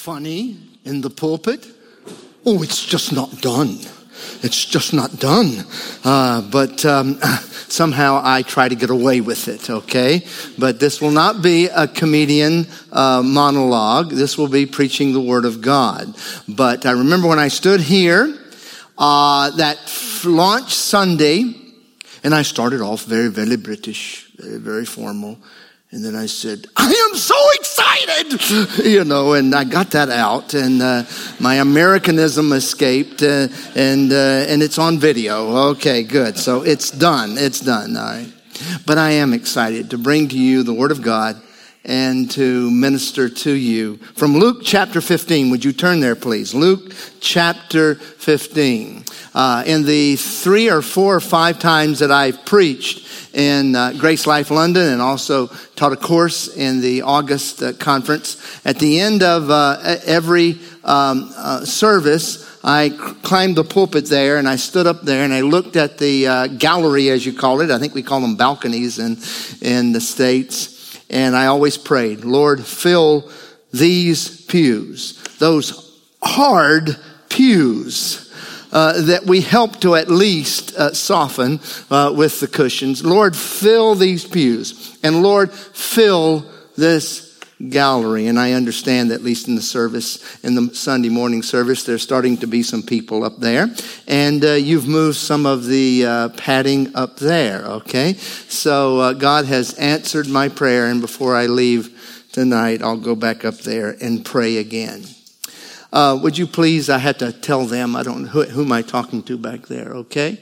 funny in the pulpit. Oh, it's just not done. It's just not done. But somehow I try to get away with it, okay? But this will not be a comedian monologue. This will be preaching the Word of God. But I remember when I stood here that launch Sunday, and I started off very, very British, very, very formal. And then I said, I am so excited, and I got that out, and my Americanism escaped, and it's on video. Okay, good. So it's done. All right. But I am excited to bring to you the Word of God and to minister to you from Luke chapter 15. Would you turn there, please? Luke chapter 15. In the 3 or 4 or 5 times that I've preached in Grace Life London and also taught a course in the August conference, at the end of every service, I climbed the pulpit there and I stood up there and I looked at the gallery, as you call it. I think we call them balconies in the States. And I always prayed, Lord, fill these pews, those hard pews that we help to at least soften with the cushions. Lord, fill these pews. And Lord, fill this gallery. And I understand that at least in the service, in the Sunday morning service, there's starting to be some people up there. And you've moved some of the padding up there, okay? So God has answered my prayer. And before I leave tonight, I'll go back up there and pray again. Would you please, I had to tell them, I don't know, who am I talking to back there, okay?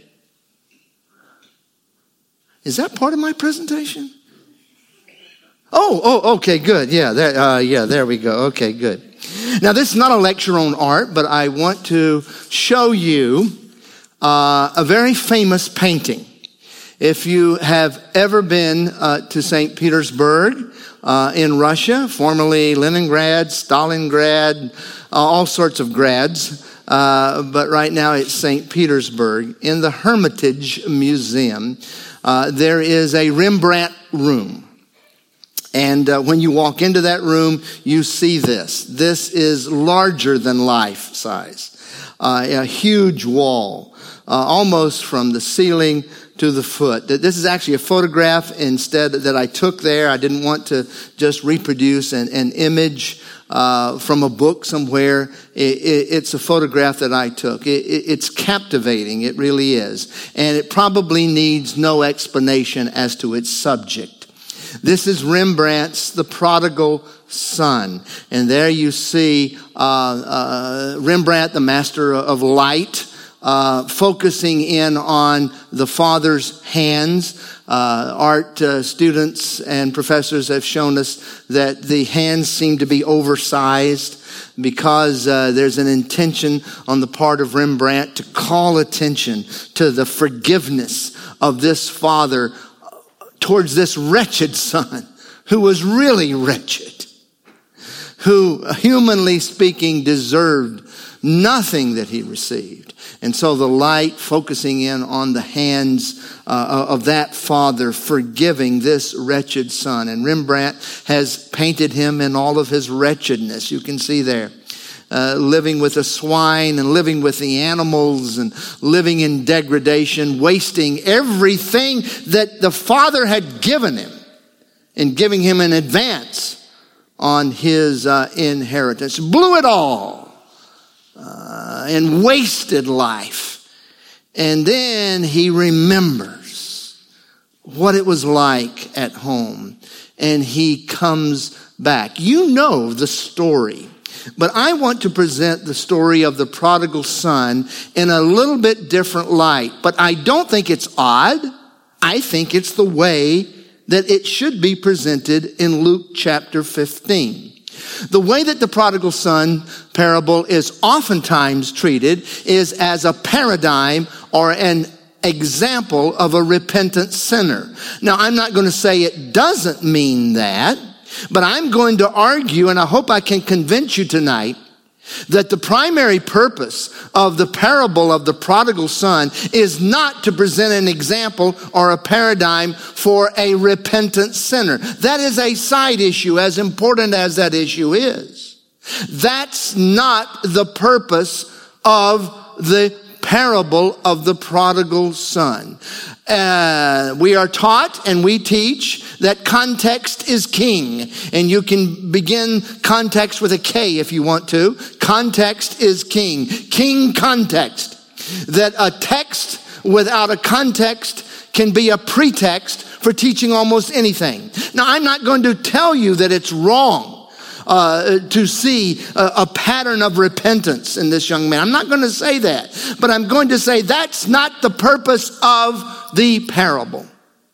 Is that part of my presentation? Oh, okay, good. Yeah, there we go. Okay, good. Now, this is not a lecture on art, but I want to show you a very famous painting. If you have ever been to St. Petersburg in Russia, formerly Leningrad, Stalingrad, all sorts of grads, but right now it's St. Petersburg. In the Hermitage Museum, there is a Rembrandt room. And when you walk into that room, you see this. This is larger than life size. A huge wall, almost from the ceiling to the foot. This is actually a photograph instead that I took there. I didn't want to just reproduce an image from a book somewhere. It's a photograph that I took. It's captivating. It really is. And it probably needs no explanation as to its subject. This is Rembrandt's The Prodigal Son. And there you see Rembrandt, the master of light, focusing in on the Father's hands. Art students and professors have shown us that the hands seem to be oversized because there's an intention on the part of Rembrandt to call attention to the forgiveness of this father towards this wretched son who was really wretched, who, humanly speaking, deserved nothing that he received. And so the light focusing in on the hands of that father forgiving this wretched son. And Rembrandt has painted him in all of his wretchedness. You can see there. Living with the swine and living with the animals and living in degradation, wasting everything that the Father had given him and giving him an advance on his inheritance. Blew it all and wasted life. And then he remembers what it was like at home and he comes back. You know the story. But I want to present the story of the prodigal son in a little bit different light. But I don't think it's odd. I think it's the way that it should be presented in Luke chapter 15. The way that the prodigal son parable is oftentimes treated is as a paradigm or an example of a repentant sinner. Now, I'm not going to say it doesn't mean that. But I'm going to argue, and I hope I can convince you tonight, that the primary purpose of the parable of the prodigal son is not to present an example or a paradigm for a repentant sinner. That is a side issue, as important as that issue is. That's not the purpose of the parable of the prodigal son. We are taught and we teach that context is king. And you can begin context with a K if you want to. Context is king. King context. That a text without a context can be a pretext for teaching almost anything. Now, I'm not going to tell you that it's wrong to see a pattern of repentance in this young man. I'm not going to say that, but I'm going to say that's not the purpose of the parable.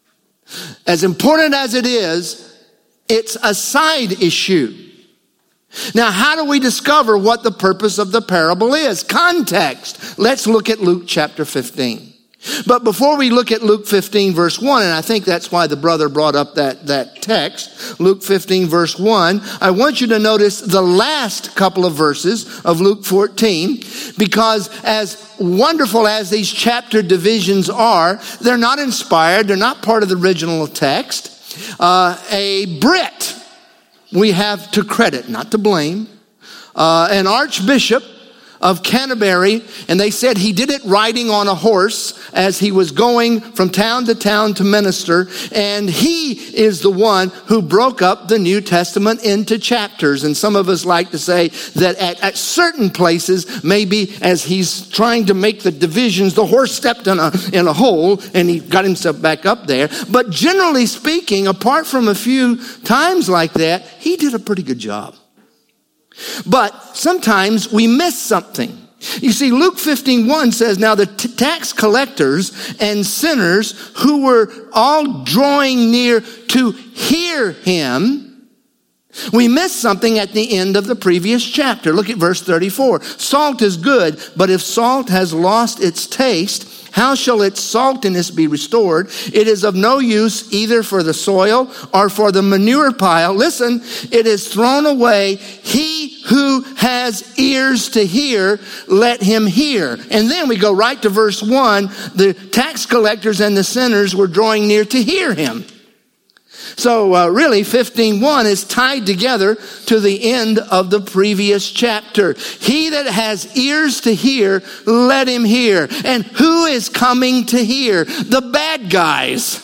As important as it is, it's a side issue. Now, how do we discover what the purpose of the parable is? Context. Let's look at Luke chapter 15. But before we look at Luke 15 verse 1, and I think that's why the brother brought up that text, Luke 15 verse 1, I want you to notice the last couple of verses of Luke 14, because as wonderful as these chapter divisions are, they're not inspired, they're not part of the original text. A Brit we have to credit, not to blame, an archbishop of Canterbury, and they said he did it riding on a horse as he was going from town to minister, and he is the one who broke up the New Testament into chapters. And some of us like to say that at certain places, maybe as he's trying to make the divisions, the horse stepped in a hole and he got himself back up there. But generally speaking, apart from a few times like that, he did a pretty good job. But sometimes we miss something. You see, Luke 15:1 says, now the tax collectors and sinners who were all drawing near to hear him. We miss something at the end of the previous chapter. Look at verse 34. Salt is good, but if salt has lost its taste, how shall its saltiness be restored? It is of no use either for the soil or for the manure pile. Listen, it is thrown away. He who has ears to hear, let him hear. And then we go right to verse 1. The tax collectors and the sinners were drawing near to hear him. So really 15:1 is tied together to the end of the previous chapter. He that has ears to hear, let him hear. And who is coming to hear? The bad guys.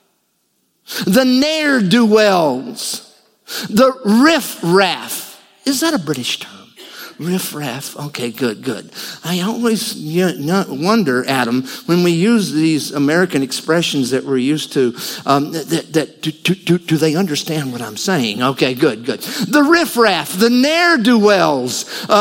The ne'er-do-wells. The riff-raff. Is that a British term? Riff-raff. Okay, good. I always wonder, Adam, when we use these American expressions that we're used to, do they understand what I'm saying? Okay, good. The riff-raff, the ne'er-do-wells,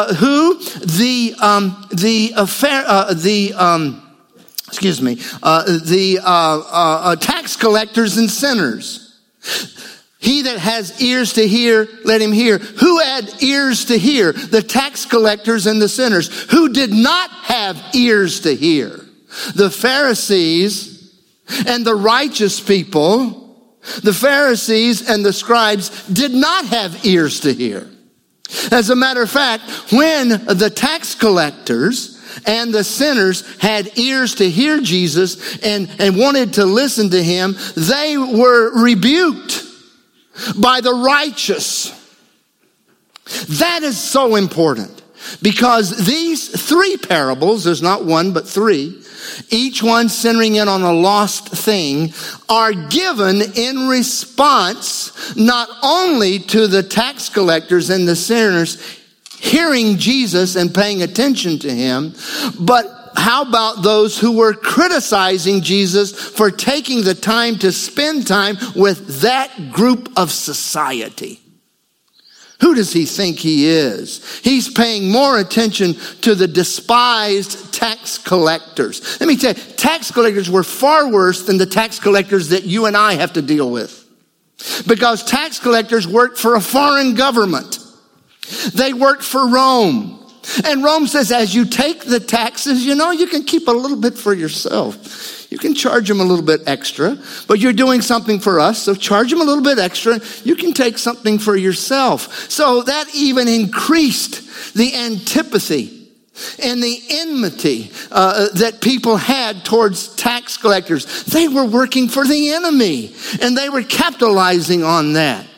tax collectors and sinners. He that has ears to hear, let him hear. Who had ears to hear? The tax collectors and the sinners. Who did not have ears to hear? The Pharisees and the righteous people. The Pharisees and the scribes did not have ears to hear. As a matter of fact, when the tax collectors and the sinners had ears to hear Jesus and wanted to listen to him, they were rebuked by the righteous. That is so important, because these three parables, there's not one but three, each one centering in on a lost thing, are given in response not only to the tax collectors and the sinners hearing Jesus and paying attention to him, but how about those who were criticizing Jesus for taking the time to spend time with that group of society? Who does he think he is? He's paying more attention to the despised tax collectors. Let me tell you, tax collectors were far worse than the tax collectors that you and I have to deal with. Because tax collectors worked for a foreign government. They worked for Rome. And Rome says, as you take the taxes, you can keep a little bit for yourself. You can charge them a little bit extra, but you're doing something for us, so charge them a little bit extra. You can take something for yourself. So that even increased the antipathy and the enmity that people had towards tax collectors. They were working for the enemy, and they were capitalizing on that.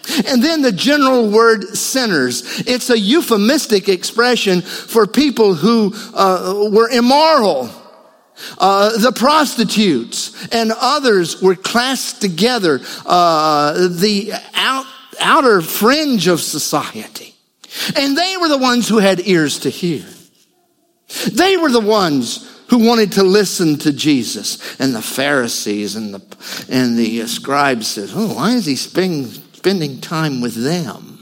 And then the general word sinners. It's a euphemistic expression for people who were immoral. The prostitutes and others were classed together, the outer fringe of society. And they were the ones who had ears to hear. They were the ones who wanted to listen to Jesus. And the Pharisees and the scribes said, oh, why is he spending time with them?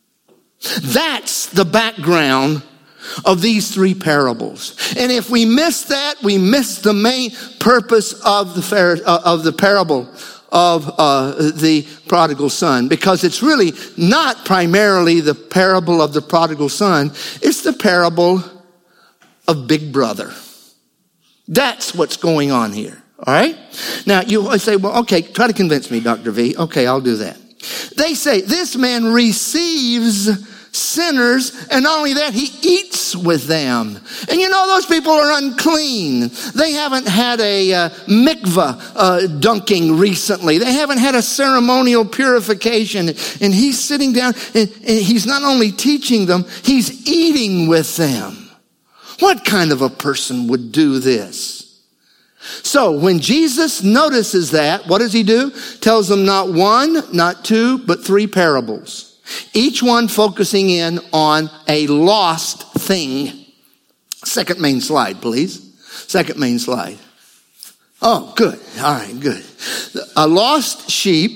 That's the background of these three parables. And if we miss that, we miss the main purpose of the parable of the prodigal son, because it's really not primarily the parable of the prodigal son. It's the parable of Big Brother. That's what's going on here. All right. Now you say, well, okay, try to convince me, Dr. V. Okay, I'll do that. They say this man receives sinners, and not only that, he eats with them. And you know, those people are unclean. They haven't had a mikvah dunking recently. They haven't had a ceremonial purification. And he's sitting down, and he's not only teaching them, he's eating with them. What kind of a person would do this? So when Jesus notices that, what does he do? Tells them not one, not two, but three parables. Each one focusing in on a lost thing. Second main slide, please. Second main slide. Oh, good. All right, good. A lost sheep,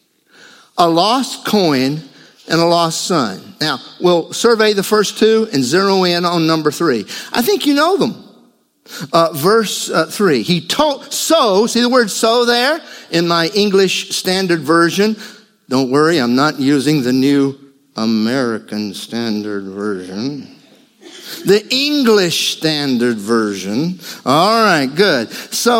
a lost coin, and a lost son. Now, we'll survey the first two and zero in on number 3. I think you know them. Verse 3. He told, so, see the word so there in my English Standard Version. Don't worry, I'm not using the New American Standard Version. The English Standard Version. All right, good.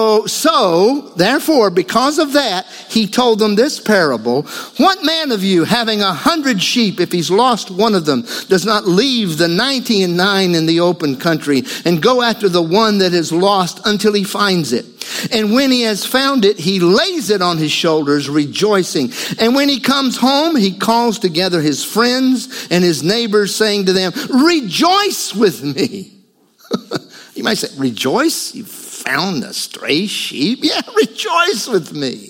So, therefore, because of that, he told them this parable. What man of you, having 100 sheep, if he's lost one of them, does not leave the 99 in the open country and go after the one that is lost until he finds it? And when he has found it, he lays it on his shoulders, rejoicing. And when he comes home, he calls together his friends and his neighbors, saying to them, rejoice with me. You might say, rejoice? You found a stray sheep? Yeah, rejoice with me.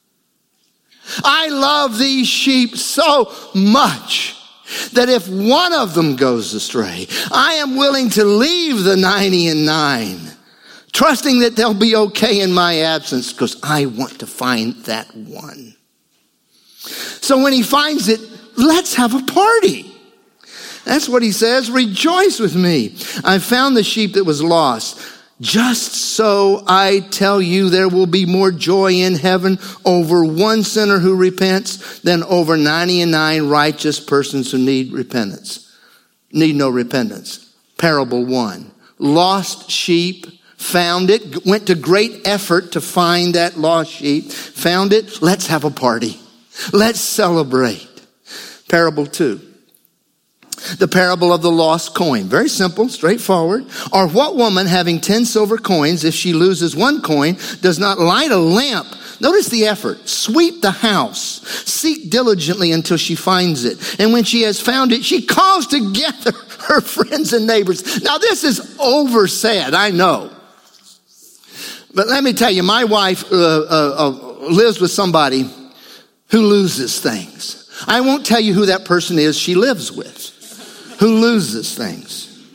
I love these sheep so much that if one of them goes astray, I am willing to leave the 99. Trusting that they'll be okay in my absence because I want to find that one. So when he finds it, let's have a party. That's what he says. Rejoice with me. I found the sheep that was lost. Just so I tell you, there will be more joy in heaven over one sinner who repents than over 99 righteous persons who need no repentance. Parable 1. Lost sheep. Found it, went to great effort to find that lost sheep. Found it, let's have a party. Let's celebrate. Parable 2. The parable of the lost coin. Very simple, straightforward. Or what woman having 10 silver coins, if she loses one coin, does not light a lamp? Notice the effort. Sweep the house. Seek diligently until she finds it. And when she has found it, she calls together her friends and neighbors. Now this is oversaid, I know. But let me tell you, my wife lives with somebody who loses things. I won't tell you who that person is she lives with, who loses things.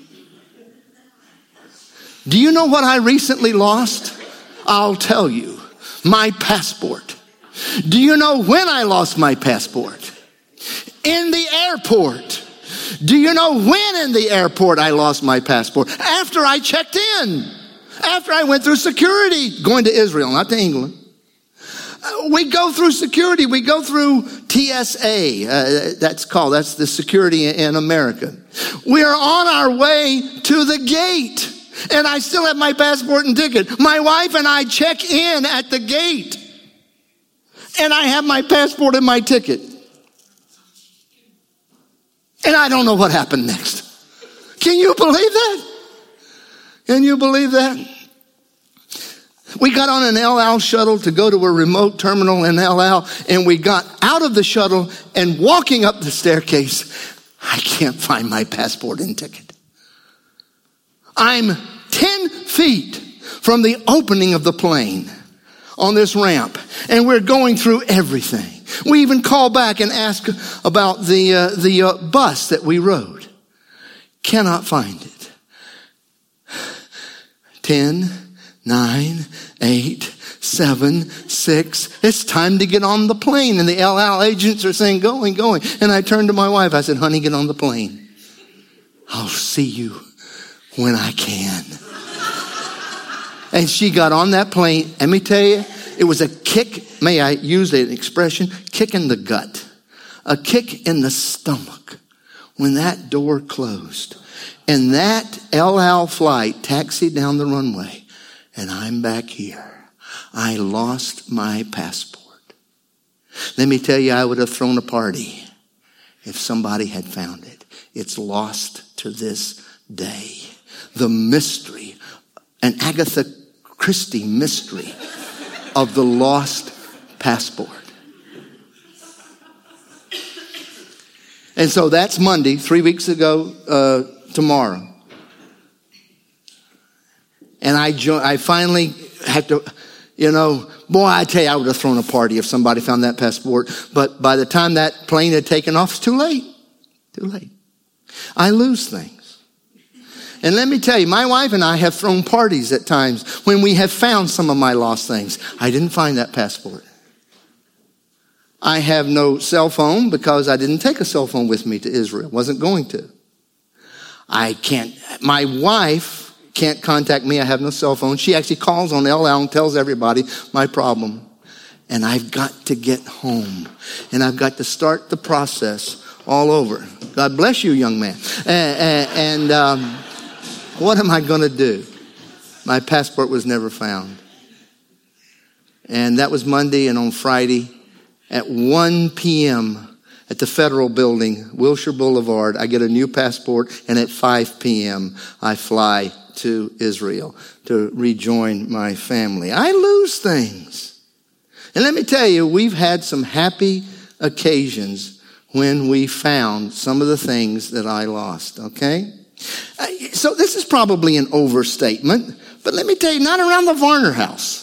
Do you know what I recently lost? I'll tell you. My passport. Do you know when I lost my passport? In the airport. Do you know when in the airport I lost my passport? After I checked in. After I went through security, going to Israel, not to England. We go through security. We go through TSA. That's the security in America. We are on our way to the gate. And I still have my passport and ticket. My wife and I check in at the gate. And I have my passport and my ticket. And I don't know what happened next. Can you believe that? Can you believe that? We got on an El Al shuttle to go to a remote terminal in El Al, and we got out of the shuttle and walking up the staircase, I can't find my passport and ticket. I'm 10 feet from the opening of the plane on this ramp, and we're going through everything. We even call back and ask about the bus that we rode. Cannot find it. 10, 9, 8, 7, 6. It's time to get on the plane. And the El Al agents are saying, going. And I turned to my wife. I said, honey, get on the plane. I'll see you when I can. And she got on that plane. Let me tell you, it was a kick. May I use an expression? Kick in the gut. A kick in the stomach when that door closed. And that El Al flight taxied down the runway. And I'm back here. I lost my passport. Let me tell you, I would have thrown a party if somebody had found it. It's lost to this day. The mystery, an Agatha Christie mystery of the lost passport. And so that's Monday, 3 weeks ago tomorrow. And I finally have to, boy, I tell you, I would have thrown a party if somebody found that passport. But by the time that plane had taken off, it's too late. Too late. I lose things. And let me tell you, my wife and I have thrown parties at times when we have found some of my lost things. I didn't find that passport. I have no cell phone because I didn't take a cell phone with me to Israel. Wasn't going to. My wife can't contact me. I have no cell phone. She actually calls on El Al and tells everybody my problem. And I've got to get home. And I've got to start the process all over. God bless you, young man. And what am I going to do? My passport was never found. And that was Monday, and on Friday at 1 p.m. at the Federal Building, Wilshire Boulevard, I get a new passport, and at 5 p.m. I fly to Israel to rejoin my family. I lose things. And let me tell you, we've had some happy occasions when we found some of the things that I lost, okay? So this is probably an overstatement, but let me tell you, not around the Varner house.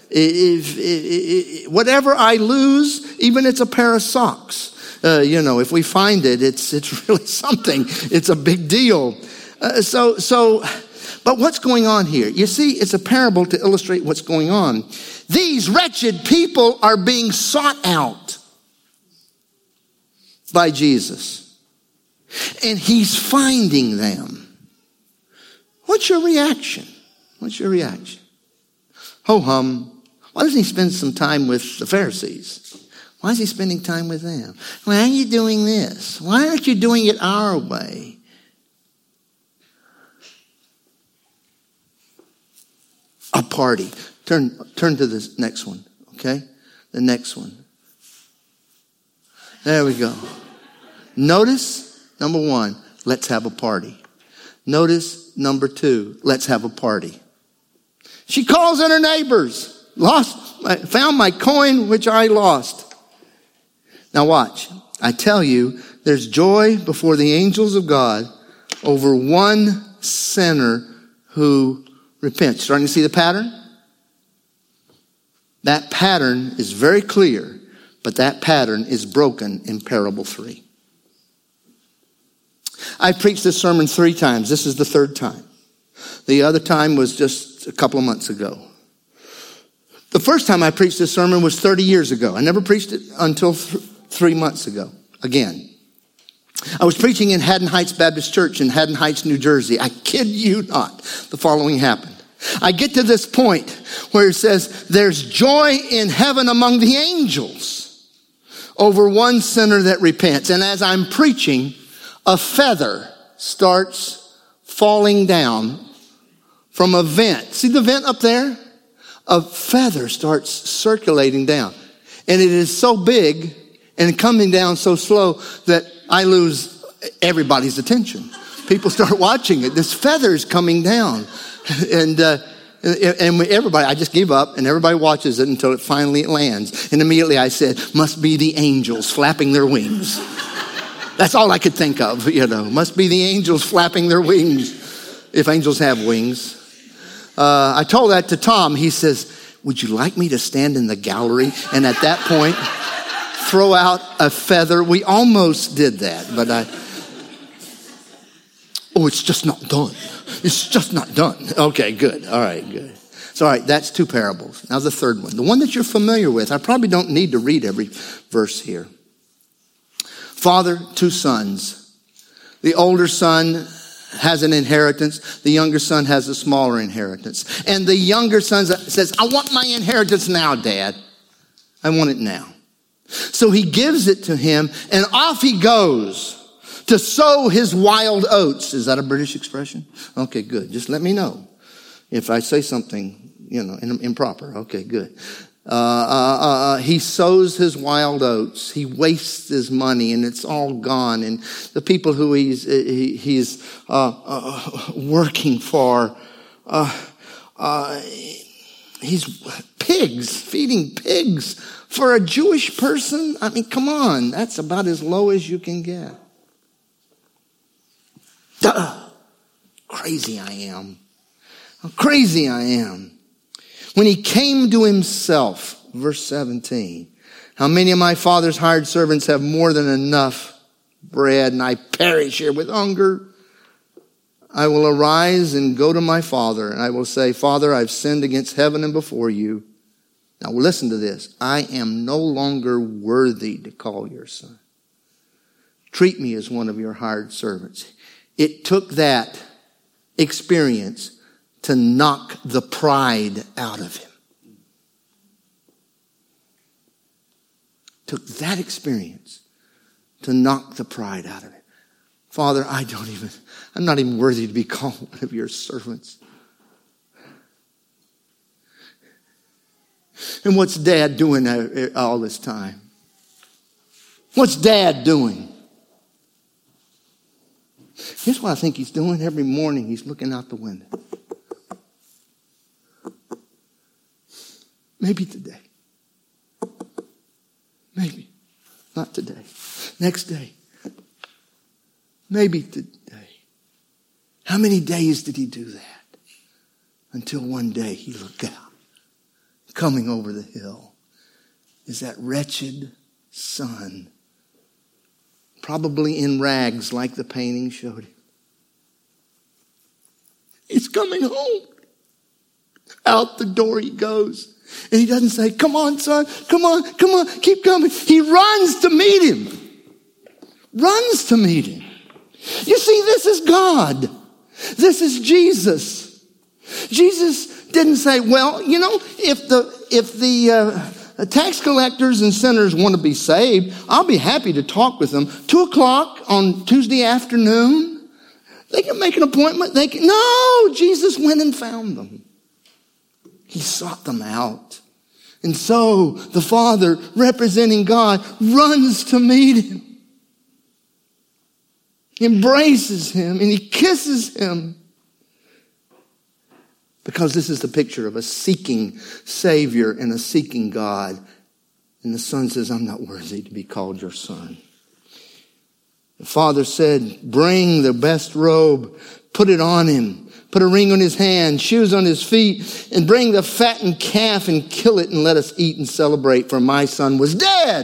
Whatever I lose, even it's a pair of socks. If we find it, it's really something. It's a big deal. But what's going on here? You see, it's a parable to illustrate what's going on. These wretched people are being sought out by Jesus. And he's finding them. What's your reaction? What's your reaction? Ho-hum. Why doesn't he spend some time with the Pharisees? Why is he spending time with them? Why are you doing this? Why aren't you doing it our way? A party. Turn to this next one, okay? The next one. There we go. Notice, number 1, let's have a party. Notice, number 2, let's have a party. She calls in her neighbors. Found my coin which I lost. Now watch. I tell you, there's joy before the angels of God over one sinner who repents. Starting to see the pattern? That pattern is very clear, but that pattern is broken in parable 3. I preached this sermon 3 times. This is the 3rd time. The other time was just a couple of months ago. The first time I preached this sermon was 30 years ago. I never preached it until 3 months ago. Again. I was preaching in Haddon Heights Baptist Church in Haddon Heights, New Jersey. I kid you not. The following happened. I get to this point where it says, there's joy in heaven among the angels over one sinner that repents. And as I'm preaching, a feather starts falling down from a vent. See the vent up there? A feather starts circulating down. And it is so big and coming down so slow that I lose everybody's attention. People start watching it. This feather is coming down. And And everybody, I just give up, and everybody watches it until it finally lands. And immediately I said, must be the angels flapping their wings. That's all I could think of, Must be the angels flapping their wings, if angels have wings. I told that to Tom. He says, would you like me to stand in the gallery? And at that point, throw out a feather. We almost did that, but it's just not done. It's just not done. Okay, good. All right, good. So, all right, that's 2 parables. Now the third one, the one that you're familiar with. I probably don't need to read every verse here. Father, 2 sons. The older son has an inheritance. The younger son has a smaller inheritance. And the younger son says, I want my inheritance now, Dad. I want it now. So he gives it to him, and off he goes to sow his wild oats. Is that a British expression? Okay, good. Just let me know if I say something, improper. Okay, good. He sows his wild oats. He wastes his money, and it's all gone. And the people who he's working for, he's pigs, feeding pigs for a Jewish person. I mean, come on, that's about as low as you can get. Crazy I am. How crazy I am. When he came to himself, verse 17, how many of my father's hired servants have more than enough bread, and I perish here with hunger? I will arise and go to my father, and I will say, Father, I've sinned against heaven and before you. Now listen to this. I am no longer worthy to call your son. Treat me as one of your hired servants. It took that experience to knock the pride out of him. Took that experience to knock the pride out of him. Father, I'm not even worthy to be called one of your servants. And what's Dad doing all this time? What's Dad doing? Here's what I think he's doing. Every morning he's looking out the window. Maybe today. Maybe. Not today. Next day. Maybe today. How many days did he do that? Until one day he looked out. Coming over the hill is that wretched son. Probably in rags like the painting showed him. He's coming home. Out the door he goes. And he doesn't say, come on, son, come on, keep coming. He runs to meet him. Runs to meet him. You see, this is God. This is Jesus. Jesus didn't say, well, if the tax collectors and sinners want to be saved, I'll be happy to talk with them. 2:00 on Tuesday afternoon, they can make an appointment. No, Jesus went and found them. He sought them out. And so the Father, representing God, runs to meet him. He embraces him and he kisses him. Because this is the picture of a seeking Savior and a seeking God. And the son says, I'm not worthy to be called your son. The Father said, bring the best robe, put it on him. Put a ring on his hand, shoes on his feet, and bring the fattened calf and kill it and let us eat and celebrate, for my son was dead.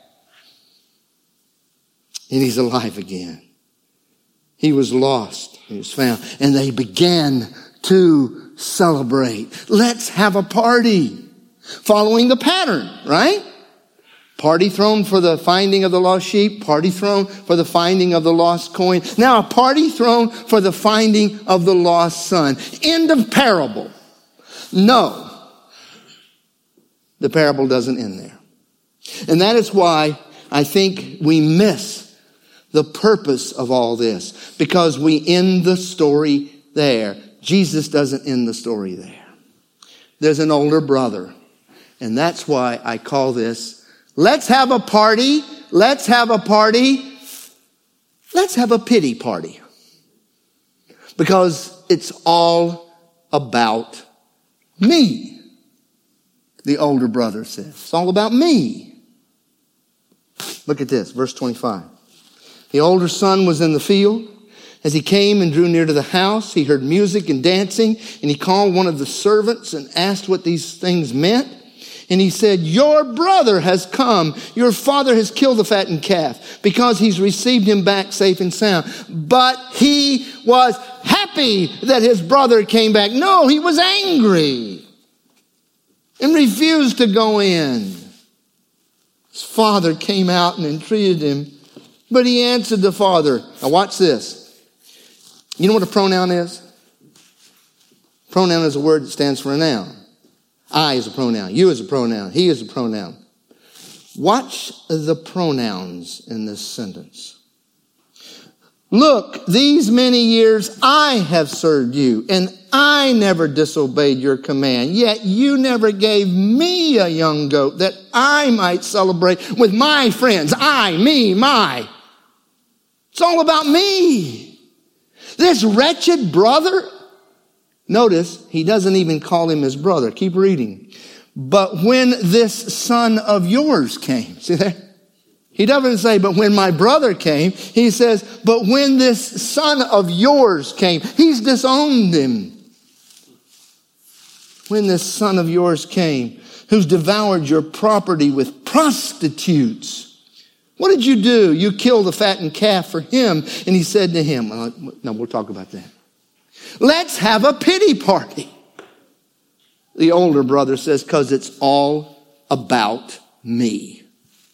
And he's alive again. He was lost. He was found. And they began to celebrate. Let's have a party. Following the pattern, right? Party thrown for the finding of the lost sheep. Party thrown for the finding of the lost coin. Now a party thrown for the finding of the lost son. End of parable. No. The parable doesn't end there. And that is why I think we miss the purpose of all this. Because we end the story there. Jesus doesn't end the story there. There's an older brother. And that's why I call this, let's have a party. Let's have a party. Let's have a pity party. Because it's all about me, the older brother says. It's all about me. Look at this, verse 25. The older son was in the field. As he came and drew near to the house, he heard music and dancing, and he called one of the servants and asked what these things meant. And he said, your brother has come. Your father has killed the fattened calf because he's received him back safe and sound. But he was happy that his brother came back. No, he was angry and refused to go in. His father came out and entreated him, but he answered the father. Now watch this. You know what a pronoun is? Pronoun is a word that stands for a noun. I is a pronoun. You is a pronoun. He is a pronoun. Watch the pronouns in this sentence. Look, these many years I have served you, and I never disobeyed your command. Yet you never gave me a young goat that I might celebrate with my friends. I, me, my. It's all about me. This wretched brother, notice, he doesn't even call him his brother. Keep reading. But when this son of yours came, see there? He doesn't say, but when my brother came. He says, but when this son of yours came. He's disowned him. When this son of yours came, who's devoured your property with prostitutes. What did you do? You killed the fattened calf for him. And he said to him, no, we'll talk about that. Let's have a pity party. The older brother says, because it's all about me.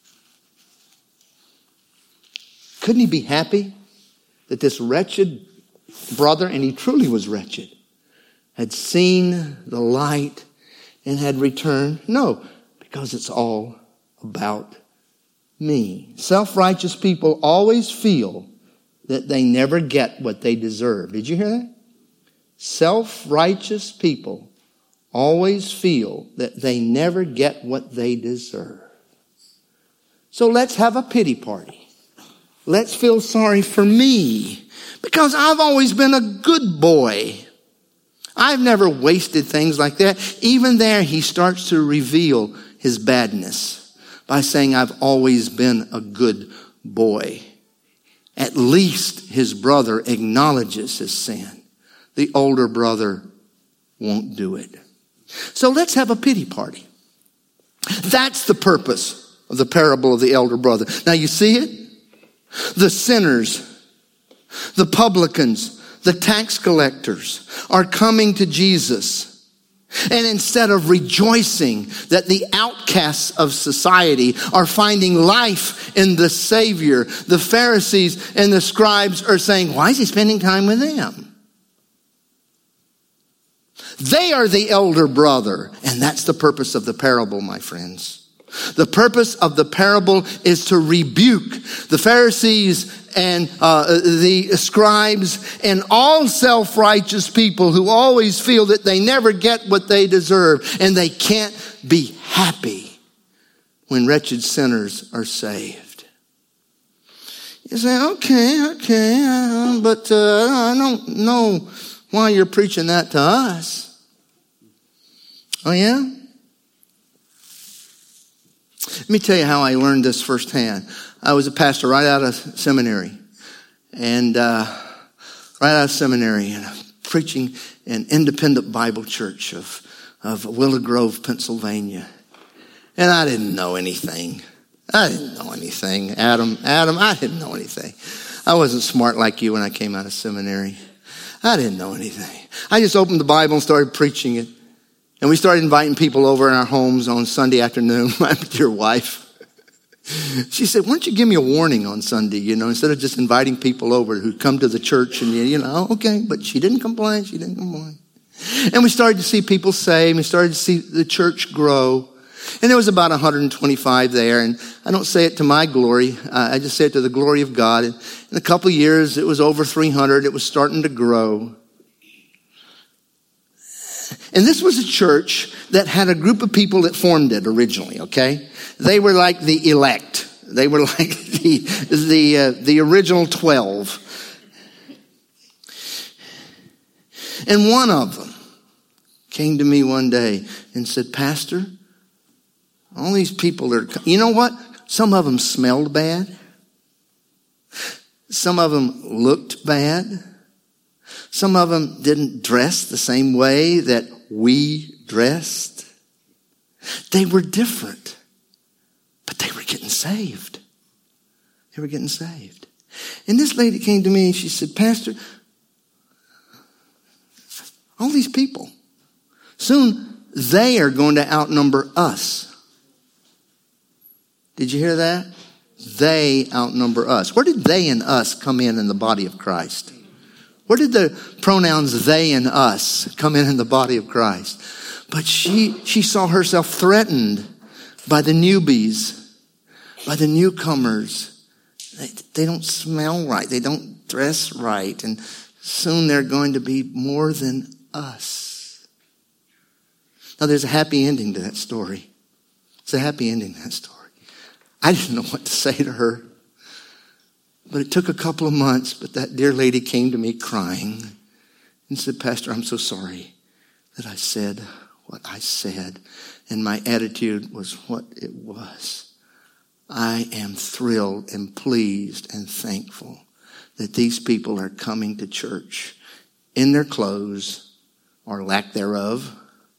Couldn't he be happy that this wretched brother, and he truly was wretched, had seen the light and had returned? No, because it's all about me. Self-righteous people always feel that they never get what they deserve. Did you hear that? Self-righteous people always feel that they never get what they deserve. So let's have a pity party. Let's feel sorry for me because I've always been a good boy. I've never wasted things like that. Even there, he starts to reveal his badness by saying, I've always been a good boy. At least his brother acknowledges his sin. The older brother won't do it. So let's have a pity party. That's the purpose of the parable of the elder brother. Now you see it? The sinners, the publicans, the tax collectors are coming to Jesus. And instead of rejoicing that the outcasts of society are finding life in the Savior, the Pharisees and the scribes are saying, why is he spending time with them? They are the elder brother. And that's the purpose of the parable, my friends. The purpose of the parable is to rebuke the Pharisees and the scribes and all self-righteous people who always feel that they never get what they deserve and they can't be happy when wretched sinners are saved. You say, okay, but I don't know why you're preaching that to us. Oh yeah? Let me tell you how I learned this firsthand. I was a pastor right out of seminary. And preaching an independent Bible church of Willow Grove, Pennsylvania. And I didn't know anything. Adam, I didn't know anything. I wasn't smart like you when I came out of seminary. I didn't know anything. I just opened the Bible and started preaching it. And we started inviting people over in our homes on Sunday afternoon. My dear wife, she said, why don't you give me a warning on Sunday, instead of just inviting people over who come to the church and, okay. But she didn't complain. And we started to see people saved. We started to see the church grow. And there was about 125 there. And I don't say it to my glory. I just say it to the glory of God. And in a couple of years, it was over 300. It was starting to grow. And this was a church that had a group of people that formed it originally, okay? They were like the elect. They were like the original 12. And one of them came to me one day and said, Pastor, all these people you know what? Some of them smelled bad. Some of them looked bad. Some of them didn't dress the same way that we dressed. They were different, but they were getting saved. They were getting saved. And this lady came to me and she said, Pastor, all these people, soon they are going to outnumber us. Did you hear that? They outnumber us. Where did they and us come in the body of Christ? Where did the pronouns they and us come in the body of Christ? But she saw herself threatened by the newbies, by the newcomers. They don't smell right. They don't dress right. And soon they're going to be more than us. Now there's a happy ending to that story. It's a happy ending to that story. I didn't know what to say to her. But it took a couple of months, but that dear lady came to me crying and said, Pastor, I'm so sorry that I said what I said. And my attitude was what it was. I am thrilled and pleased and thankful that these people are coming to church in their clothes or lack thereof.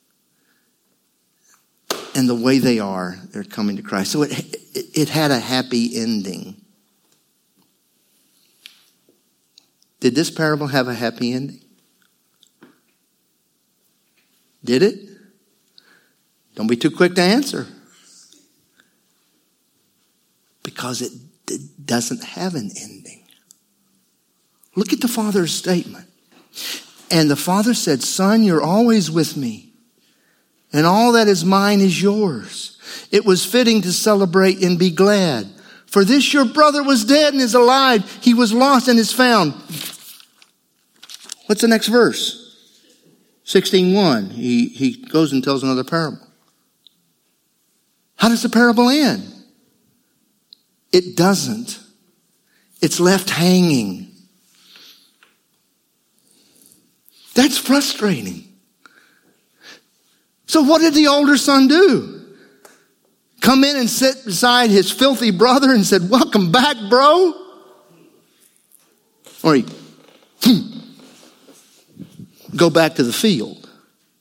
And the way they are, they're coming to Christ. So it had a happy ending. Did this parable have a happy ending? Did it? Don't be too quick to answer. Because it doesn't have an ending. Look at the father's statement. And the father said, Son, you're always with me. And all that is mine is yours. It was fitting to celebrate and be glad. For this your brother was dead and is alive. He was lost and is found. What's the next verse? 16:1. He goes and tells another parable. How does the parable end? It doesn't. It's left hanging. That's frustrating. So what did the older son do? Come in and sit beside his filthy brother and said, welcome back, bro? Or he go back to the field?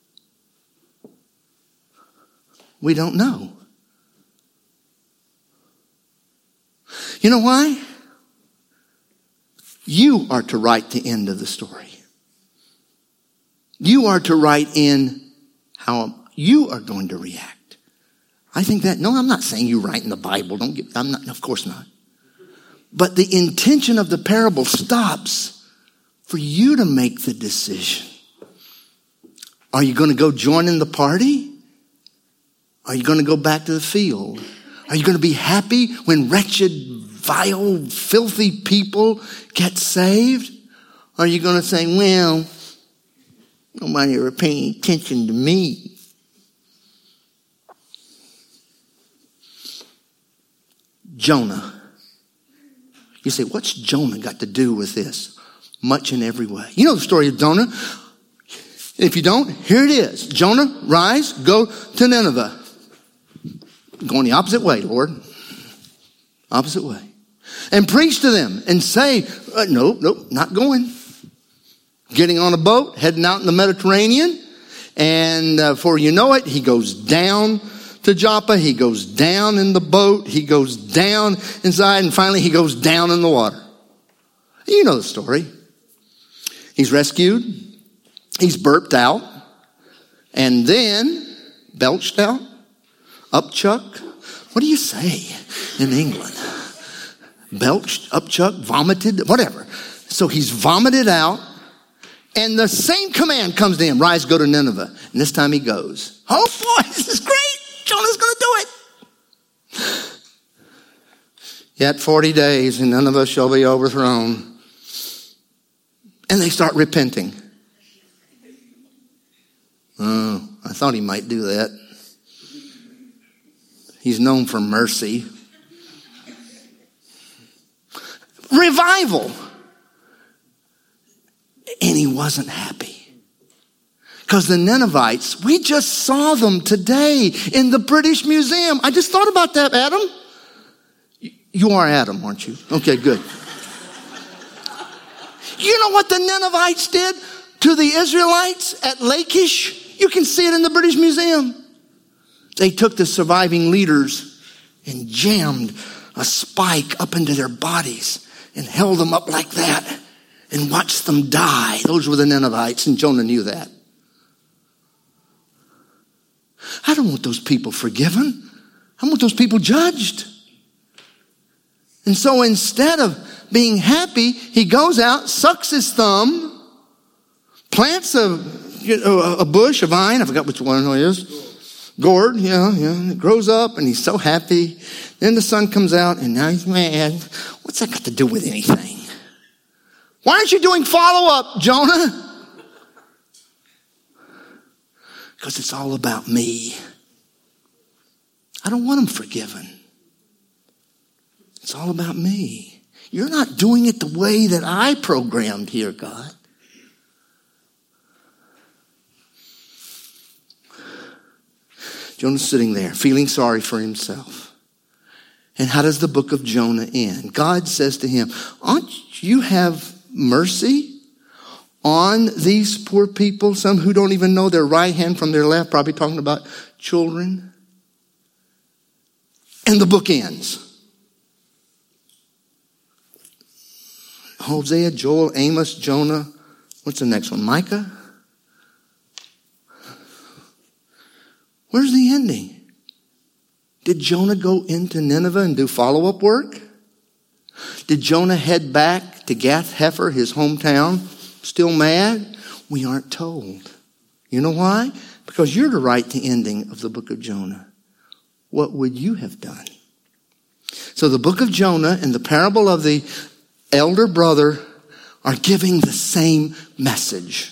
We don't know. You know why? You are to write the end of the story. You are to write in how you are going to react. I think that, no, I'm not saying you write in the Bible. I'm not, of course not. But the intention of the parable stops for you to make the decision. Are you going to go join in the party? Are you going to go back to the field? Are you going to be happy when wretched, vile, filthy people get saved? Or are you going to say, well, nobody ever paying attention to me? Jonah. You say, what's Jonah got to do with this? Much in every way. You know the story of Jonah. If you don't, here it is. Jonah, rise, go to Nineveh. Going the opposite way, Lord. Opposite way. And preach to them and say, nope, not going. Getting on a boat, heading out in the Mediterranean. And before you know it, he goes down to Joppa. He goes down in the boat. He goes down inside. And finally, he goes down in the water. You know the story. He's rescued. He's burped out. And then belched out. Upchuck. What do you say in England? Belched, upchuck, vomited, whatever. So he's vomited out. And the same command comes to him. Rise, go to Nineveh. And this time he goes. Oh boy, this is great. Jonah's going to do it. Yet 40 days and Nineveh shall be overthrown. And they start repenting. Oh, I thought he might do that. He's known for mercy. Revival. And he wasn't happy. Because the Ninevites, we just saw them today in the British Museum. I just thought about that, Adam. You are Adam, aren't you? Okay, good. You know what the Ninevites did to the Israelites at Lachish? You can see it in the British Museum. They took the surviving leaders and jammed a spike up into their bodies and held them up like that and watched them die. Those were the Ninevites, and Jonah knew that. I don't want those people forgiven. I want those people judged. And so instead of being happy, he goes out, sucks his thumb, plants a bush, a vine. I forgot which one it is. Gourd, yeah. It grows up and he's so happy. Then the sun comes out and now he's mad. What's that got to do with anything? Why aren't you doing follow-up, Jonah? Because it's all about me. I don't want them forgiven. It's all about me. You're not doing it the way that I programmed here, God. Jonah's sitting there, feeling sorry for himself. And how does the book of Jonah end? God says to him, "Aren't you have mercy on these poor people, some who don't even know their right hand from their left," probably talking about children. And the book ends. Hosea, Joel, Amos, Jonah. What's the next one? Micah? Where's the ending? Did Jonah go into Nineveh and do follow-up work? Did Jonah head back to Gath-Hepher, his hometown, still mad? We aren't told. You know why? Because you're to write the ending of the book of Jonah. What would you have done? So the book of Jonah and the parable of the elder brother are giving the same message.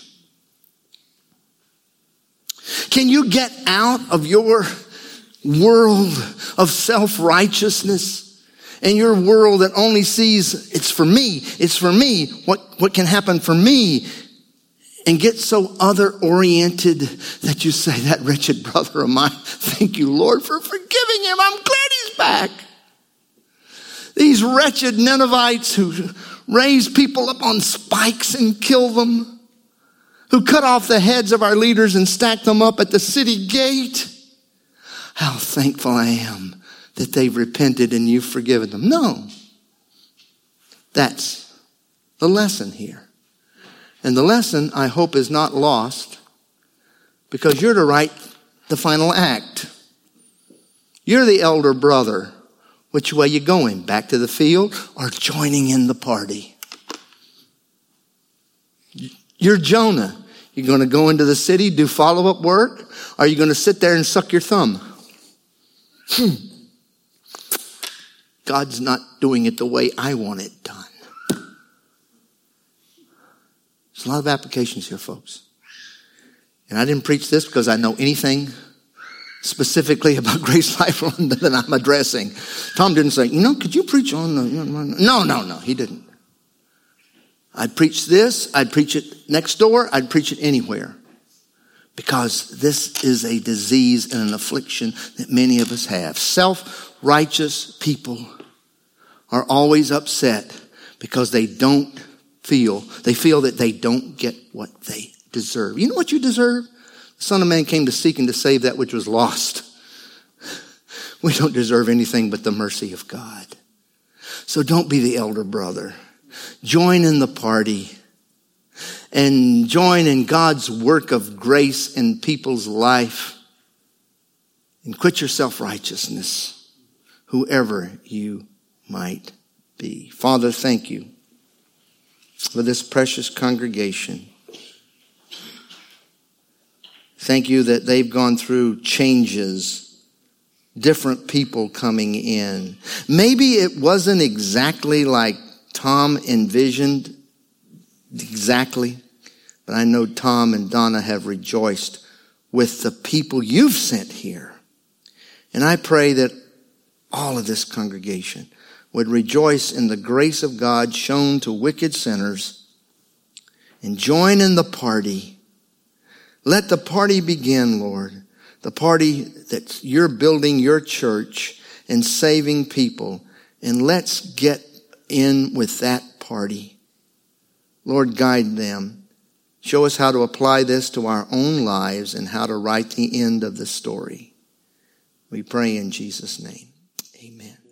Can you get out of your world of self-righteousness and your world that only sees it's for me, what can happen for me, and get so other-oriented that you say, that wretched brother of mine, thank you, Lord, for forgiving him. I'm glad he's back. These wretched Ninevites who raise people up on spikes and kill them, who cut off the heads of our leaders and stack them up at the city gate. How thankful I am that they've repented and you've forgiven them. No. That's the lesson here. And the lesson, I hope, is not lost because you're to write the final act. You're the elder brother. Which way you going? Back to the field or joining in the party? You're Jonah. You're going to go into the city, do follow-up work? Or are you going to sit there and suck your thumb? God's not doing it the way I want it done. There's a lot of applications here, folks. And I didn't preach this because I know anything specifically about Grace Life London that I'm addressing. Tom didn't say, could you preach on the... No, he didn't. I'd preach this, I'd preach it next door, I'd preach it anywhere. Because this is a disease and an affliction that many of us have. Self-righteous people are always upset because they feel that they don't get what they deserve. You know what you deserve? The Son of Man came to seek and to save that which was lost. We don't deserve anything but the mercy of God. So don't be the elder brother. Join in the party and join in God's work of grace in people's life and quit your self-righteousness, whoever you might be. Father, thank you for this precious congregation. Thank you that they've gone through changes, different people coming in. Maybe it wasn't exactly like Tom envisioned exactly, but I know Tom and Donna have rejoiced with the people you've sent here. And I pray that all of this congregation would rejoice in the grace of God shown to wicked sinners and join in the party. Let the party begin, Lord. The party that you're building your church and saving people. And let's get in with that party. Lord, guide them. Show us how to apply this to our own lives and how to write the end of the story. We pray in Jesus' name. Amen.